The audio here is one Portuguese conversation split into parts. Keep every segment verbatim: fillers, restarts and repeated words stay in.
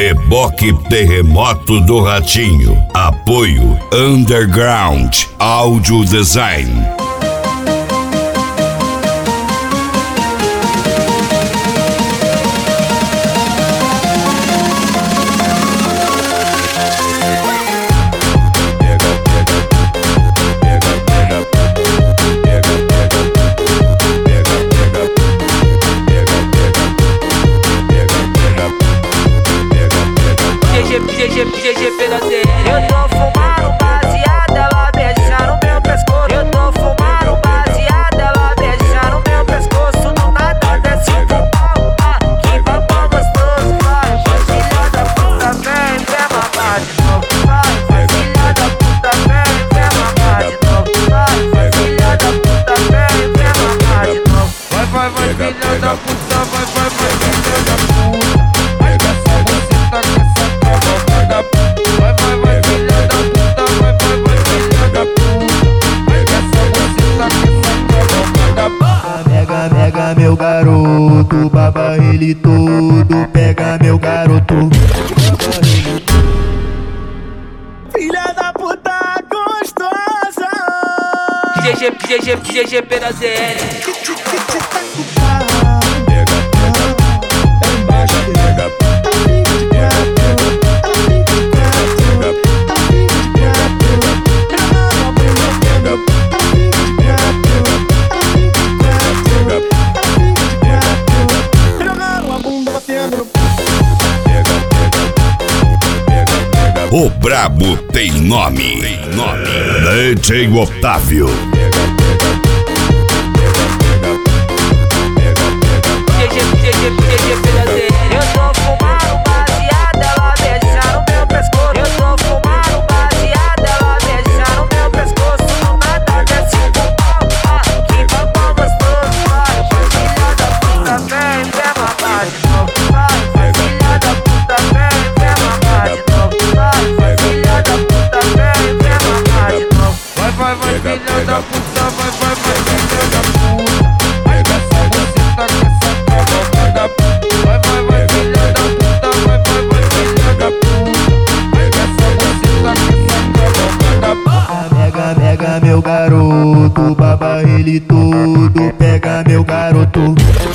Reboque Terremoto do Ratinho. Apoio Underground Audio Design. G G pedaceiro. Eu tô fumando baseado, ela beija no meu pescoço. Eu tô fumando baseado, ela beija no meu pescoço. Do nada desce o pau, ah, que babão gostoso. Vai, vai, filha da puta, vem, vem mamar de novo. Vai, vai, filha da puta, vem, vem mamar de novo. Vai, vai, filha da puta, vem, vem mamar de novo. Vai, vai, vai, filha da puta, vai, vai, vai, filha da puta. Vai, vai, você tá com essa cama. Vai, vai, vai, filha da puta, vai, vai, vai, filha da puta. Vai, essa você tá com essa cama. Pega, pega meu garoto, baba ele todo. Pega meu garoto, filha da puta gostosa. G G, G G, G G pedaceiro. O brabo tem nome. Tem nome. D J Otávio. G G, G G, G G pedaceiro. Eu tô fumando baseado, ela beija no meu pescoço. Eu tô fumando baseado, ela beija no meu pescoço. Do nada desce o pau, ah, que babão gostoso. Vai, vai, filha da puta, vem, vem mamar de novo. Vai, vai, filha da puta, vem, vem mamar de novo. Vai, vai, filha da puta, vem, vem mamar de novo. Vai, vai, vai, filha da puta, vai, vai, vai, filha da puta. Vai, essa você tá com essa cama. Vai, vai, vai, filha da puta, vai, vai, vai, filha da puta. Vai, essa você tá com essa cama. Pega, pega meu garoto, baba ele todo. Pega meu garoto,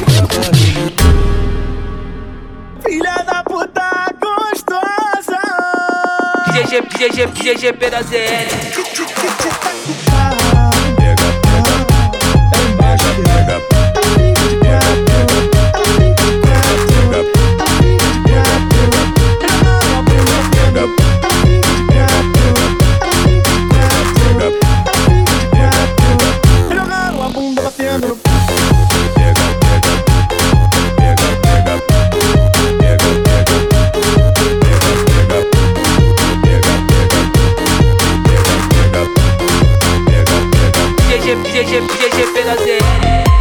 filha da puta gostosa. G G, G G, G G pedaceiro. G G, G G pedaceiro.